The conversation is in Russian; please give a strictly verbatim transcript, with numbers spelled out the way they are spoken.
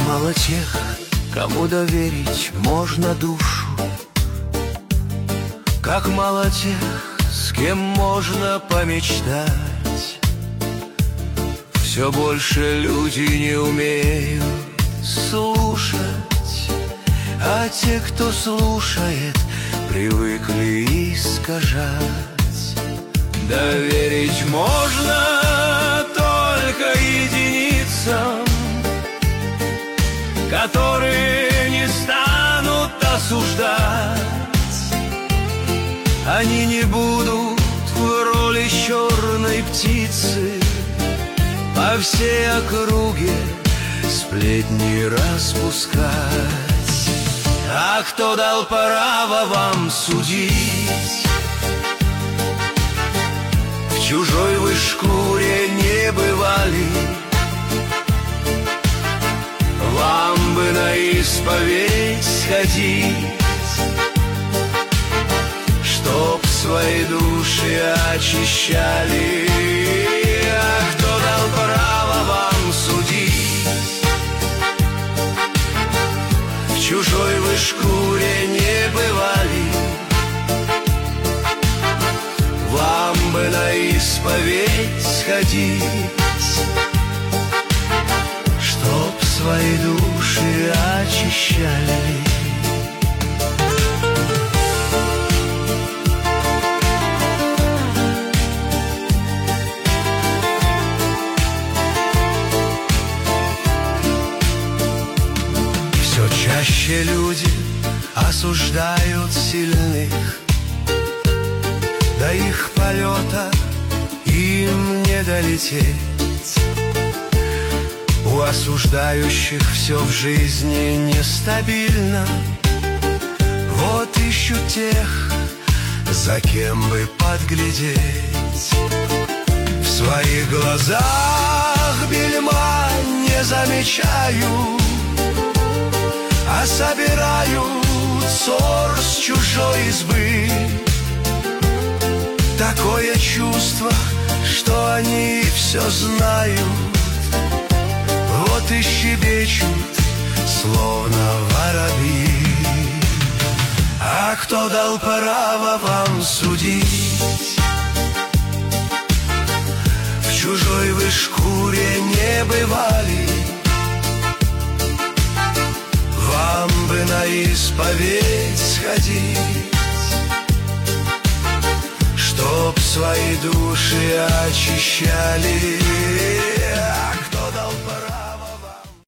Мало тех, кому доверить можно душу, как мало тех, с кем можно помечтать. Все больше люди не умеют слушать, а те, кто слушает, привыкли искажать. Доверить можно только единицам, которые не станут осуждать. Они не будут в роли черной птицы по всей округе сплетни распускать. А кто дал право вам судить? В чужой вы шкуре не бывали, вам бы на исповедь сходить, чтоб свои души очищали. А кто дал право вам судить? В чужой вы шкуре не бывали, вам бы на исповедь сходить, чтоб свои души очищали. Все чаще люди осуждают сильных, до их полета им не долететь. У осуждающих все в жизни нестабильно, вот ищут тех, за кем бы подглядеть. В своих глазах бельма не замечают, а собирают ссор с чужой избы. Такое чувство, что они все знают, вот и щебечут, словно воробьи. А кто дал право вам судить? В чужой вы шкуре не бывали, вам бы на исповедь сходить, чтоб свои души очищали. А кто дал право?